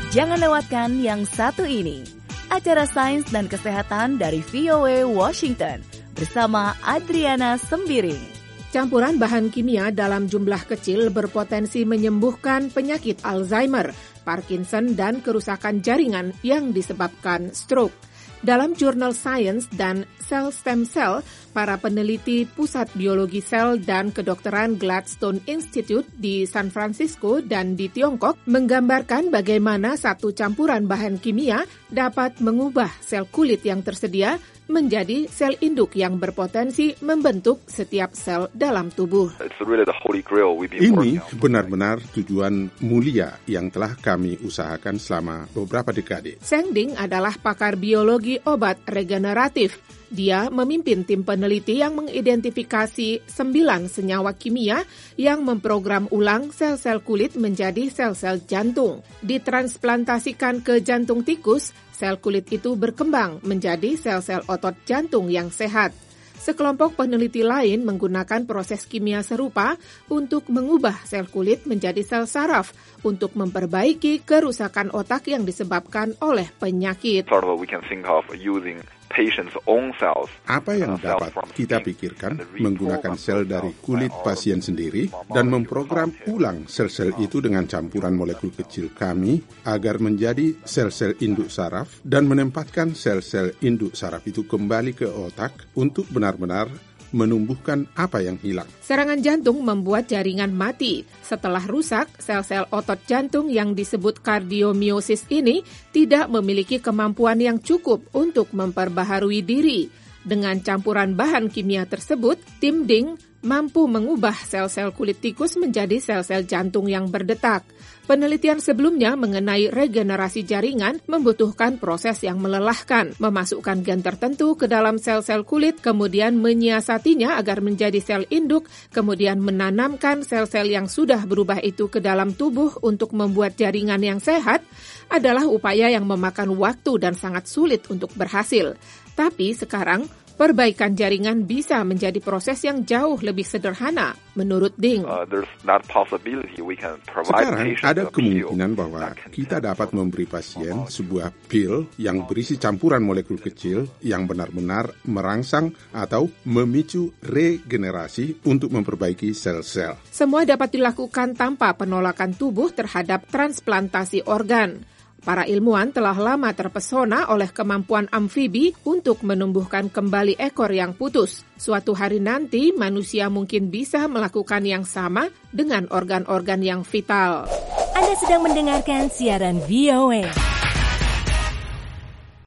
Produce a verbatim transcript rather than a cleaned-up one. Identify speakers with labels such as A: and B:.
A: Jangan lewatkan yang satu ini. Acara Sains dan Kesehatan dari V O A Washington bersama Adriana Sembiring.
B: Campuran bahan kimia dalam jumlah kecil berpotensi menyembuhkan penyakit Alzheimer, Parkinson, dan kerusakan jaringan yang disebabkan stroke. Dalam jurnal Science dan Cell Stem Cell, para peneliti Pusat Biologi Sel dan Kedokteran Gladstone Institute di San Francisco dan di Tiongkok menggambarkan bagaimana satu campuran bahan kimia dapat mengubah sel kulit yang tersedia menjadi sel induk yang berpotensi membentuk setiap sel dalam tubuh.
C: Ini benar-benar tujuan mulia yang telah kami usahakan selama beberapa dekade.
B: Zheng Ding adalah pakar biologi obat regeneratif. Dia memimpin tim peneliti yang mengidentifikasi sembilan senyawa kimia yang memprogram ulang sel-sel kulit menjadi sel-sel jantung. Ditransplantasikan ke jantung tikus, sel kulit itu berkembang menjadi sel-sel otot jantung yang sehat. Sekelompok peneliti lain menggunakan proses kimia serupa untuk mengubah sel kulit menjadi sel saraf untuk memperbaiki kerusakan otak yang disebabkan oleh penyakit.
C: Apa yang dapat kita pikirkan menggunakan sel dari kulit pasien sendiri dan memprogram ulang sel-sel itu dengan campuran molekul kecil kami agar menjadi sel-sel induk saraf dan menempatkan sel-sel induk saraf itu kembali ke otak untuk benar-benar menumbuhkan apa yang hilang.
B: Serangan jantung membuat jaringan mati. Setelah rusak, sel-sel otot jantung yang disebut kardiomiosis ini tidak memiliki kemampuan yang cukup untuk memperbaharui diri. Dengan campuran bahan kimia tersebut, tim Ding mampu mengubah sel-sel kulit tikus menjadi sel-sel jantung yang berdetak. Penelitian sebelumnya mengenai regenerasi jaringan membutuhkan proses yang melelahkan, memasukkan gen tertentu ke dalam sel-sel kulit, kemudian menyiasatinya agar menjadi sel induk, kemudian menanamkan sel-sel yang sudah berubah itu ke dalam tubuh untuk membuat jaringan yang sehat, adalah upaya yang memakan waktu dan sangat sulit untuk berhasil. Tapi sekarang, perbaikan jaringan bisa menjadi proses yang jauh lebih sederhana, menurut Ding.
C: Uh, Sekarang ada kemungkinan bahwa kita dapat memberi pasien sebuah pil yang berisi campuran molekul kecil yang benar-benar merangsang atau memicu regenerasi untuk memperbaiki sel-sel.
B: Semua dapat dilakukan tanpa penolakan tubuh terhadap transplantasi organ. Para ilmuwan telah lama terpesona oleh kemampuan amfibi untuk menumbuhkan kembali ekor yang putus. Suatu hari nanti, manusia mungkin bisa melakukan yang sama dengan organ-organ yang vital.
A: Anda sedang mendengarkan siaran V O A.